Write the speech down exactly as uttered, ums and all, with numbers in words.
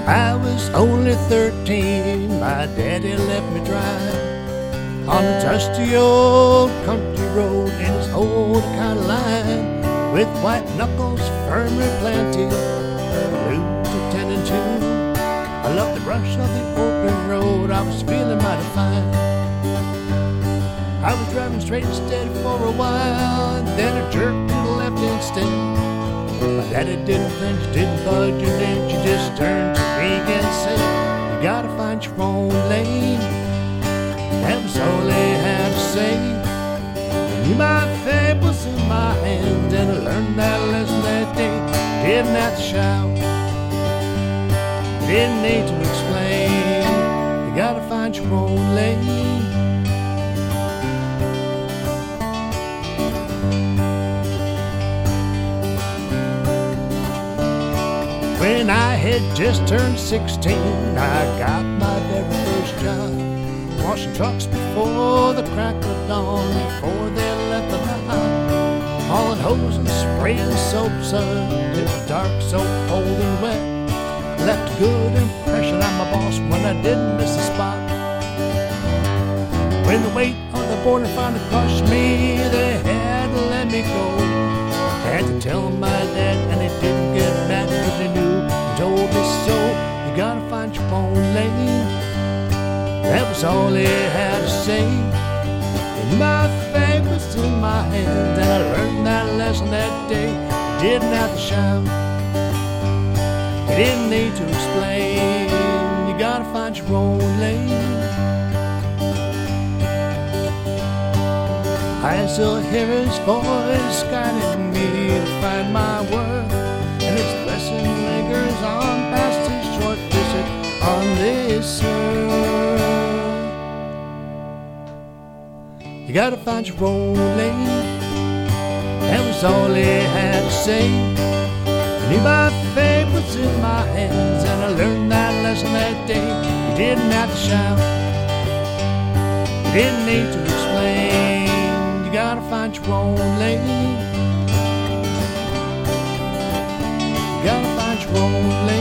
I was only thirteen, my daddy left me drive on a dusty old country road in his old kind of line, with white knuckles firmly planted, glued to ten and two. I loved the rush of the open road, I was feeling mighty fine. I was driving straight and steady for a while, and then a jerk to the left instead. My daddy didn't flinch, didn't budge an inch, he just turned to me and said, "You gotta find your own lane." That was all he had to say. I knew my fate was in my hands, and I learned that lesson that day. Didn't have to shout, didn't need to explain. You gotta find your own lane. When I had just turned sixteen, I got my very first job, washing trucks before the crack of dawn, before they left the line, hauling hose and spraying soap suds. It was dark, so cold and wet, left a good impression on my boss when I didn't miss a spot. When the weight on the border finally crushed me, they had to let me go. Had to tell my dad, and he didn't get mad because he knew, he told me so. You gotta find your own lane. That was all he had to say. And my fate was in my hands, and I learned that lesson that day. You didn't have to shout, you didn't need to explain. You gotta find your own lane. I still hear his voice guiding me to find my worth, and his blessing lingers on past his short visit on this earth. You gotta find your own lane. That was all he had to say. I knew my fate was in my hands, and I learned that lesson that day. You didn't have to shout, you didn't need to explain. You gotta find your own lane. You gotta find your own lane.